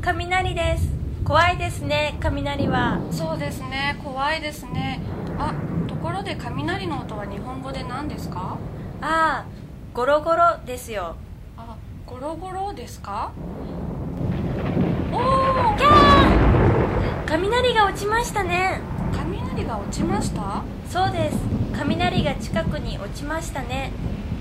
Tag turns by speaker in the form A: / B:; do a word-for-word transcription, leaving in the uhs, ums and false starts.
A: 雷です。怖いですね、雷は。
B: そうですね、怖いですね。あ、ところで雷の音は日本語で何ですか？
A: ああ、ゴロゴロですよ。
B: あ、ゴロゴロですか？
A: おー、キャー！雷が落ちましたね。
B: 雷が落ちました？
A: そうです、雷が近くに落ちましたね。